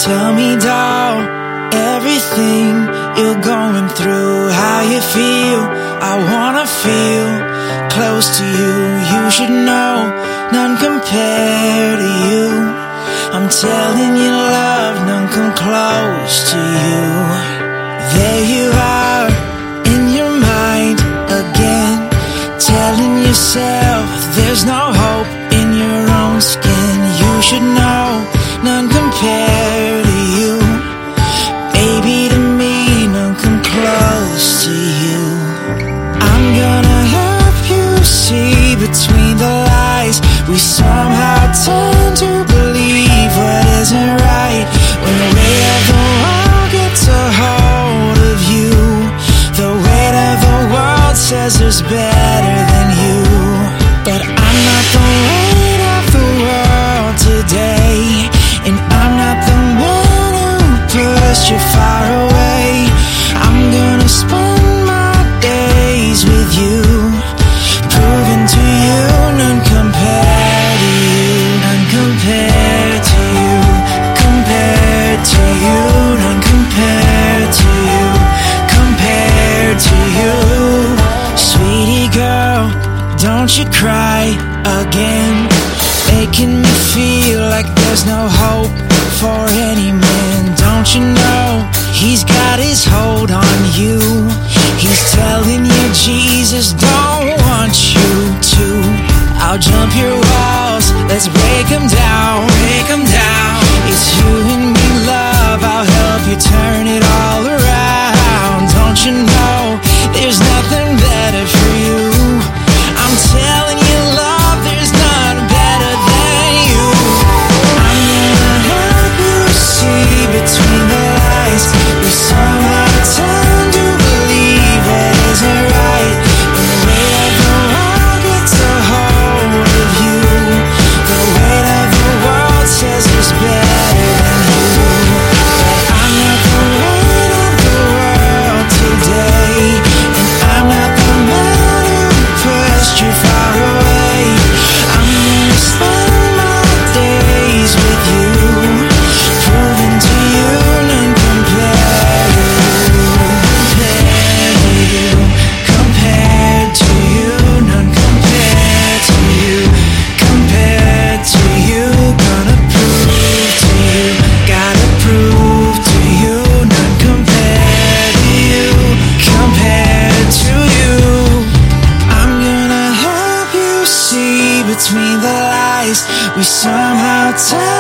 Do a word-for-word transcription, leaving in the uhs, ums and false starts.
Tell me, doll, everything you're going through, how you feel. I wanna feel close to you. You should know, none compare to you. I'm telling you, love, none come close to you. There you are, in your mind again, telling yourself there's no hope in your own skin. You should know, none compare to you. Baby, to me, none come close to you. I'm gonna help you see between the lies. We somehow tend to believe what isn't right. When the weight of the world gets a hold of you, the weight of the world says there's better than you. But I'm not the weight of the world today, and I'm not the man who pushed you far away. I'm gonna spend my days with you, proving to you none compared to you, none compared to you, compared to you, none compared to you, compared to you. Sweetie girl, don't you cry again, making me feel like there's no hope for any man. Don't you know he's got his hold on you? He's telling you Jesus don't want you to. I'll jump your walls, let's break them down, break them down. It's you and me, love, I'll help you turn it all around. Don't you know there's nothing better for you? I'm telling you, love, there's none better than you. I'm gonna help you see between the lies. We somehow tend to believe what isn't right. When the weight of the world gets a hold of you, the weight of the world says it's better than you. But I'm not the weight of the world today, and I'm not the man who pushed you far away. I'm gonna spend my days with you, proving to you none compared to you, compared to you, none compared to you, compared to you. Gonna prove to you, gotta prove to you, none compared to you, compared to you. I'm gonna help you see between the lies. We somehow tell